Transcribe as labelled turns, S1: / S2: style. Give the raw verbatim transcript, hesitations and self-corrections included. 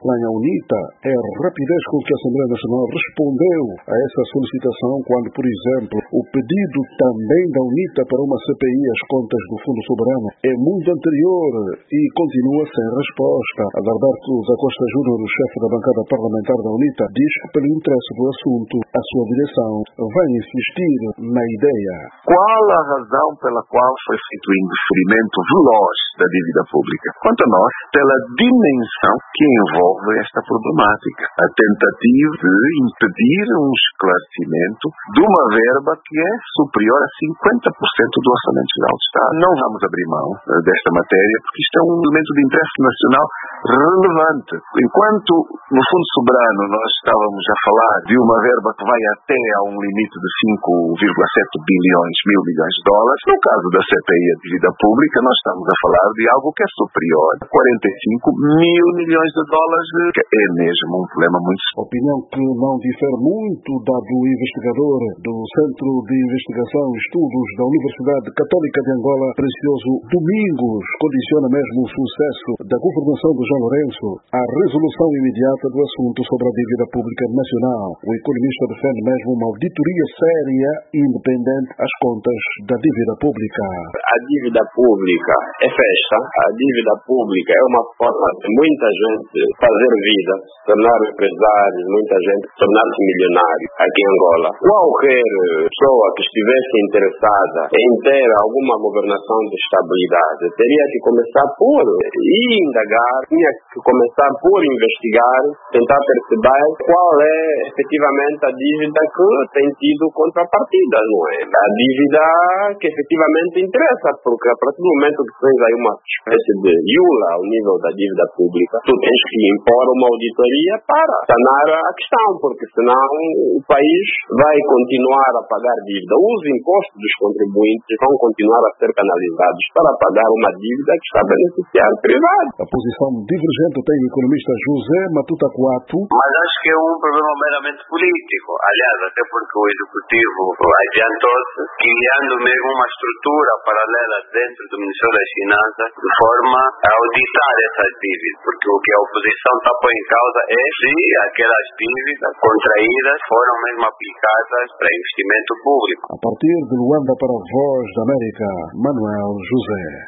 S1: Lá na UNITA, é a rapidez com que a Assembleia Nacional respondeu a essa solicitação quando, por exemplo, o pedido também da UNITA para uma C P I às contas do Fundo Soberano é muito anterior e continua sem resposta. Adalberto da Costa Júnior, o chefe da bancada parlamentar da UNITA, diz que, pelo interesse do assunto, a sua direção vai insistir na ideia.
S2: Qual a razão pela qual foi feito o indeferimento veloz da dívida pública? Quanto a nós, pela dimensão que envolve esta problemática. A tentativa de impedir um esclarecimento de uma verba que é superior a cinquenta por cento do Orçamento Geral do Estado. Não vamos abrir mão desta matéria porque isto é um elemento de interesse nacional relevante. Enquanto no Fundo Soberano nós estávamos a falar de uma verba que vai até a um limite de cinco vírgula sete bilhões, mil milhões de dólares, no caso da C P I a dívida pública nós estamos a falar de algo que é superior a quarenta e cinco mil milhões de dólares, que é mesmo um problema muito sério.
S1: Opinião que não difere muito da do investigador do Centro de Investigação e Estudos da Universidade Católica de Angola, Precioso Domingos, condiciona mesmo o sucesso da governação de João Lourenço à resolução imediata do assunto sobre a dívida pública nacional. O economista defende mesmo uma auditoria séria e independente às contas da dívida pública.
S3: A dívida pública é festa, a dívida pública é uma forma de muita gente fazer vida, se tornar empresários, muita gente tornar-se milionário aqui em Angola. Qualquer pessoa que estivesse interessada em ter alguma governação de estabilidade teria que começar por indagar, tinha que começar por investigar, tentar perceber qual é efetivamente a dívida que tem tido contrapartida, não é? A dívida que efetivamente interessa, porque a partir do momento que tens aí uma espécie de iula ao nível da dívida pública, tu tens que impor uma auditoria para sanar a questão, porque senão o país vai continuar a pagar dívida. Os impostos dos contribuintes vão continuar a ser canalizados para pagar uma dívida que está a beneficiar privado.
S1: A posição divergente tem o economista José Matuta Coato.
S4: Mas acho que é um problema meramente político. Aliás, até porque o Executivo adiantou-se criando mesmo uma estrutura paralela dentro do Ministério das Finanças de forma a auditar essas dívidas, porque o que a oposição está a pôr em causa é se aquelas dívidas contraídas foram mesmo aplicadas para investimento público.
S1: A partir de Luanda para a Voz da América, Manuel José.